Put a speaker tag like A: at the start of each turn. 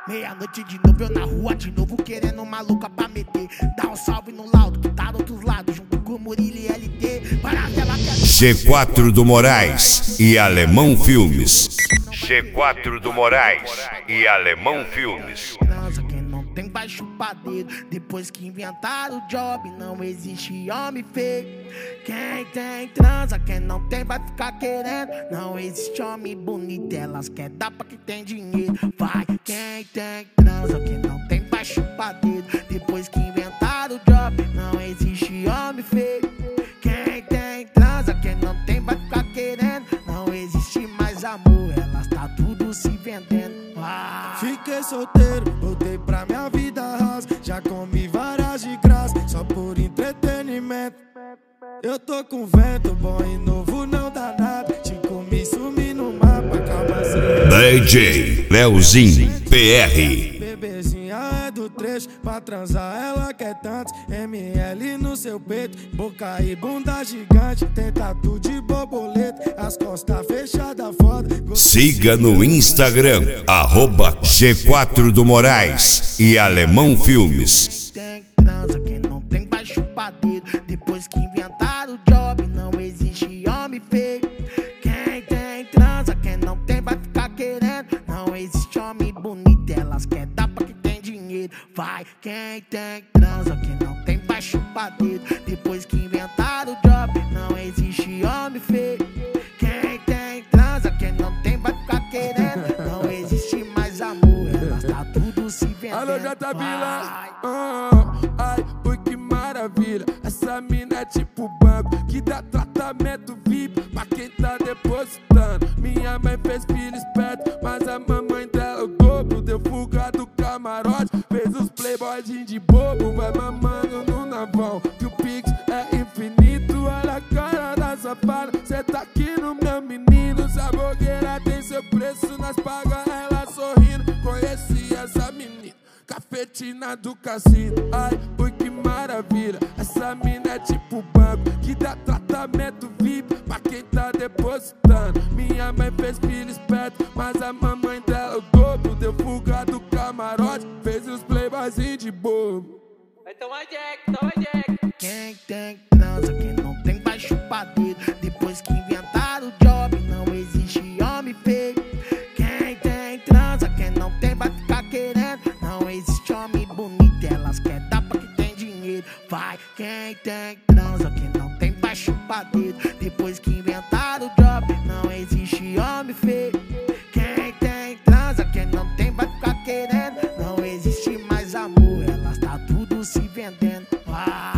A: Meia-noite de novo, eu na rua de novo, querendo uma louca pra meter. Dá um salve no laudo, que tá do outro lado, junto com o Murilo e LT. Para tela que
B: G4 do Moraes e Alemão Filmes. G4 do Moraes e Alemão Filmes.
A: quem não tem vai chupar dedo. Depois que inventaram o job, não existe homem feio. Quem tem transa, quem não tem vai ficar querendo. Não existe homem bonito, elas quer dar pra quem tem dinheiro. Vai, quem tem transa, quem não tem vai chupar dedo. Depois que inventaram o job, não existe homem feio. Quem tem transa, quem não tem vai ficar querendo. Não existe mais amor, elas tá tudo se vendendo. Vai.
C: Fiquei solteiro, voltei pra minha vida rasa. Já comi várias de graça, só por entretenimento. Eu tô com vento bom e novo, não dá nada. Te comi, sumi no mapa, calma assim.
B: DJ Leozinho PR.
C: Bebezinha é do trecho, pra transar ela quer tantos ml no seu peito, boca e bunda gigante. Tem tatu de borboleta, as costas fechadas foda.
B: Siga no Instagram, @G4 do Moraes e Alemão Filmes.
A: Tem transa, quem não tem vai chupar dedo. Depois que inventaram o job, não existe homem feio. Quem tem transa, quem não tem vai ficar querendo. Não existe homem bonito, elas quer dar pra quem tem dinheiro. Vai, quem tem transa, quem não tem vai chupar dedo. Depois que inventaram o job, não existe homem feio. Quem tem transa, quem não tem vai ficar querendo. Não existe mais amor, elas tá tudo se vendendo.
D: Alô, Jota Vila.
A: Vai.
D: Ai, ui, que maravilha. Essa mina é tipo banco que dá tratamento VIP pra quem tá depositando. Minha mãe fez filho esperto, mas a mamãe dela o dobro. Deu fuga do camarote, fez os playboyzinhos de bobo. Vai mamando no navão, que o Pix é infinito. Olha a cara da safada, cê tá aqui no meu menino. Essa blogueira tem seu preço, nós paga ela sorrindo. Conheci essa menina, cafetina do cassino. Ai, ui, que maravilha. Essa mina é tipo banco que dá tratamento VIP pra quem tá depositando. Minha mãe fez filho esperto, mas a mamãe dela o dobro. Deu fuga do camarote, fez os playboyzinhos de bobo.
E: Vai tomar Jack, toma Jack.
A: Quem tem transa, quem não tem vai chupar dedo. Depois que inventaram o job, não existe homem feio. Quem tem transa, quem não tem vai ficar querendo. Não existe homem bonito, elas quer dar pra quem tem dinheiro. Vai, quem tem transa, quem não tem vai chupar dedo. Depois que inventaram o job, não existe homem feio. Quem tem transa, quem não tem vai ficar querendo. Não existe mais amor, elas tá tudo se vendendo. Vai.